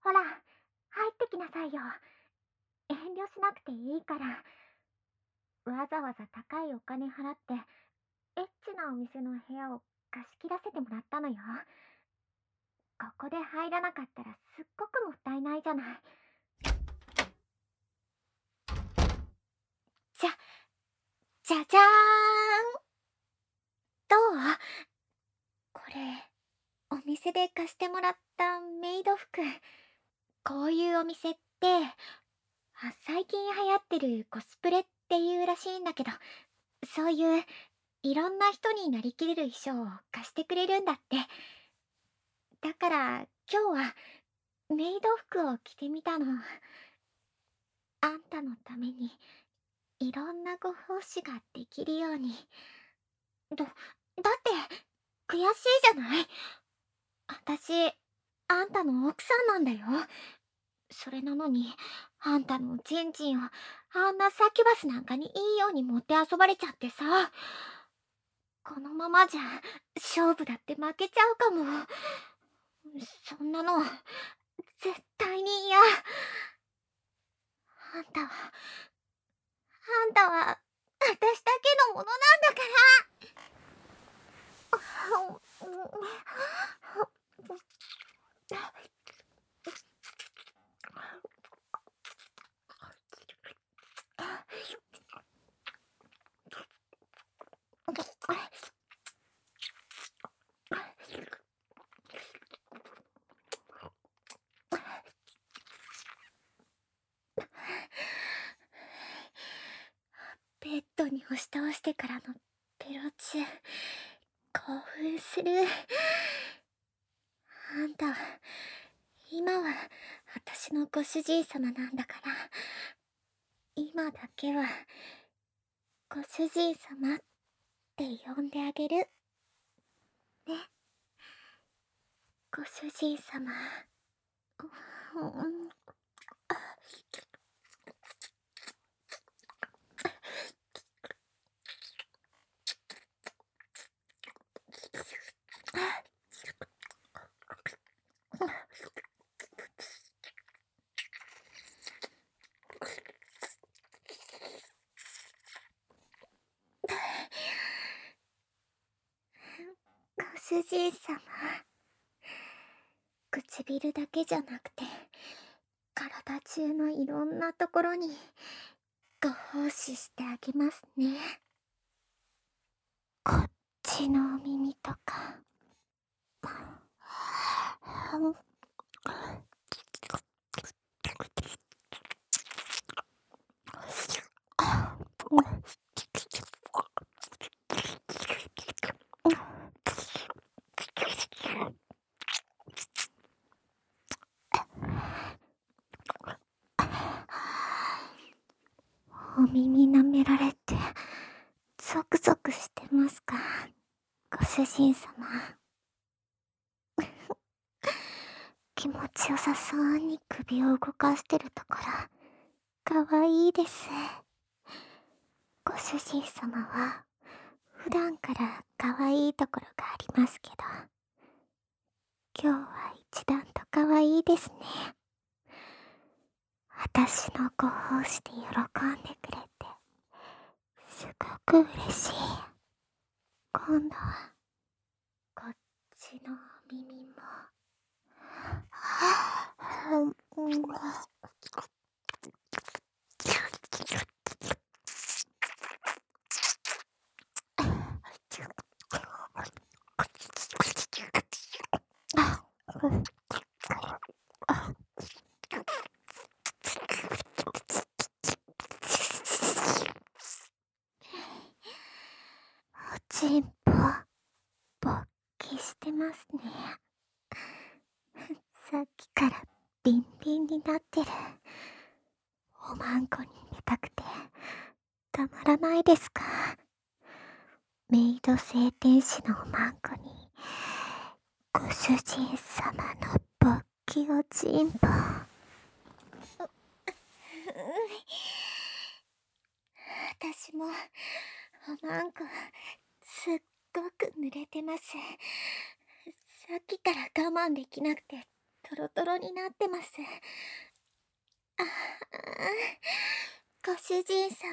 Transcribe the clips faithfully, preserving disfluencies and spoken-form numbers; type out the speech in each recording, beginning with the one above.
ほら、入ってきなさいよ。遠慮しなくていいから。わざわざ高いお金払って、エッチなお店の部屋を貸し切らせてもらったのよ。ここで入らなかったらすっごくもったいないじゃない。じゃ、じゃじゃーん。どう？これ、お店で貸してもらったメイド服。こういうお店って、あ、最近流行ってるコスプレっていうらしいんだけど、そういういろんな人になりきれる衣装を貸してくれるんだって。だから今日はメイド服を着てみたの。あんたのためにいろんなご奉仕ができるように。だ、だって悔しいじゃない。あたし、あんたの奥さんなんだよ。それなのに、あんたのチンチンをあんなサキュバスなんかにいいように持って遊ばれちゃってさ。このままじゃ勝負だって負けちゃうかも。そんなの絶対に嫌。あんたは、あんたはあたしだけのものなんだから。ベッドに押し倒してからのペロチュー、興奮する。あんた、今は私のご主人様なんだから、今だけはご主人様って呼んであげるね。ご主人様。うんご主人様。唇だけじゃなくて、体中のいろんなところにご奉仕してあげますね。こっちのお耳とか。お耳舐められてゾクゾクしてますか、ご主人様。気持ちよさそうに首を動かしてるところ、かわいいです。ご主人様は普段からかわいいところがありますけど、今日は一段とかわいいですね。私のご奉仕で喜んでくれてすごく嬉しい。今度はこっちの耳も。おちんぽ勃起してますね。さっきからビンビンになってる。おまんこに寝たくてたまらないですか。メイド聖天使のおまんこにご主人様の勃起おちんぽ。私もおまんこすっごく濡れてます。さっきから我慢できなくてトロトロになってます。ああ、ご主人様。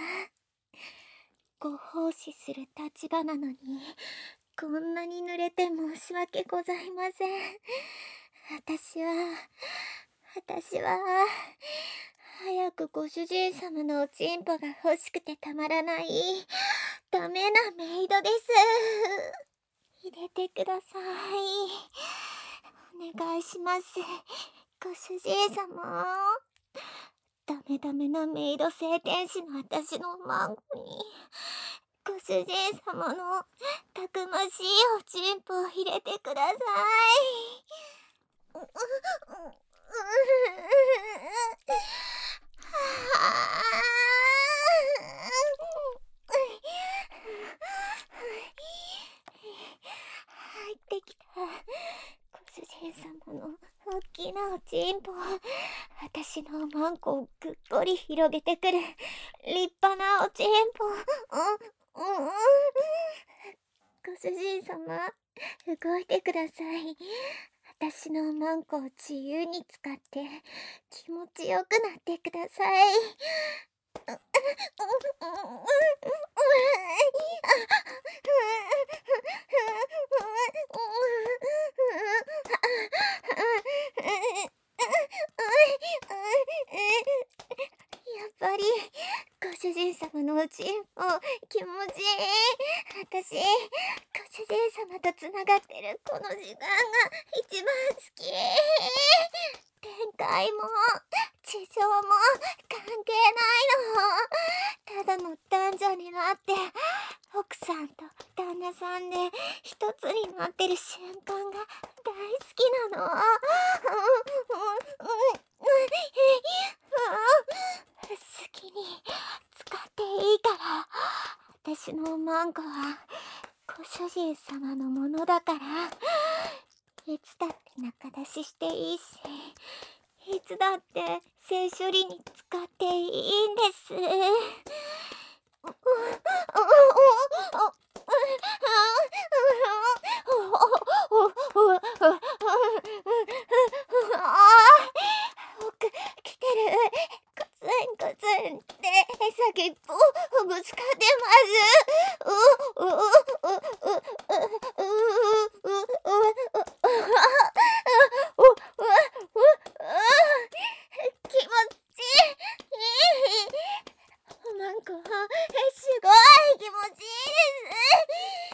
ご奉仕する立場なのに、こんなに濡れて申し訳ございません。私は、私は、早くご主人様のおちんぽが欲しくてたまらない、ダメなメイドです。入れてください。お願いします。ご主人様。ダメダメなメイド聖天使の私のマンコに、ご主人様のたくましいおちんぽを入れてください。入ってきた。ご主人様の大きなおちんぽ、私のマンコをぐっとり広げてくる立派なおちんぽ。うん、うん、ご主人様、動いてください。私のマンコを自由に使って気持ちよくなってください。やっぱりご主人様のうちも気持ちいい。私、ご主人様とつながってるこの時間が一番好き。展開も地上も関係ないの。ただの男女になって奥さんと旦那さんで一つになってる瞬間が大好きなの。好きに使っていいから。私のマンコはご主人様のものだから、いつだって仲出ししていいし、いつだって性処理に使っていいんです。奥来てる。コツンコツンって先っぽぶつかってます。うううううううう気持ちいい。なんかすごい気持ちいいです。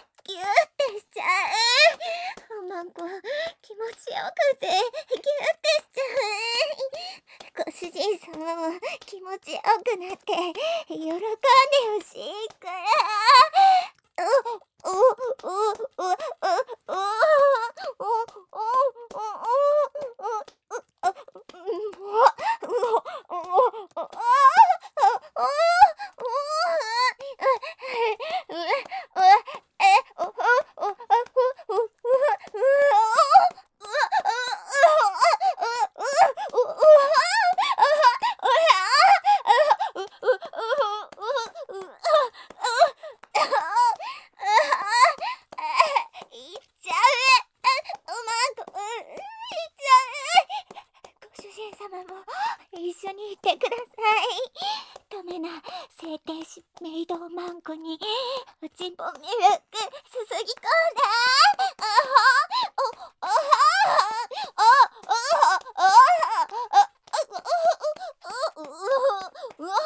ギューってしちゃう。なんか気持ちよくてギューってしちゃう。ご主人様も気持ちよくなって喜んでほしいから。ううううううう一緒にいてください。ダメな聖天使メイドマンコにおちんぽミルクすすぎ込んで。あはおあはああああうわ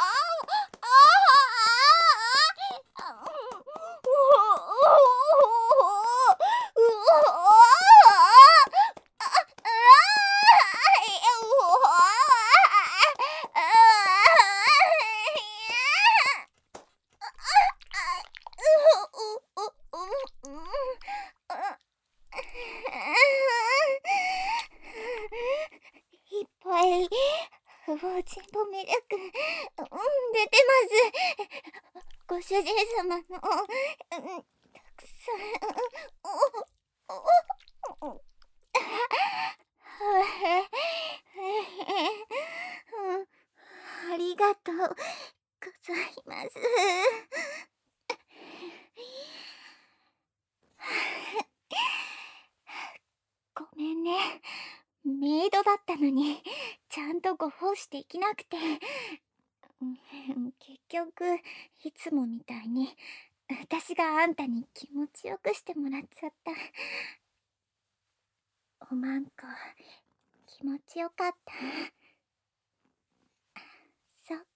いっぱいおちんぽミルク、うん、出てます。ご主人様の、うん、たくさん、おおおありがとうございます。ごめんね。 メイドだったのに、ちゃんとご奉仕できなくて。うん、結局、いつもみたいに、私があんたに気持ちよくしてもらっちゃった。おまんこ、気持ちよかった。そっか。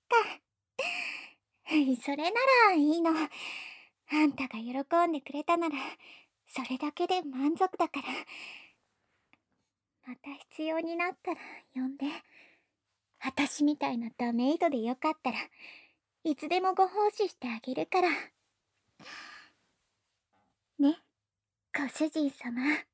それならいいの。あんたが喜んでくれたなら、それだけで満足だから。また必要になったら呼んで。私みたいなダメイドでよかったらいつでもご奉仕してあげるから。ね、ご主人様。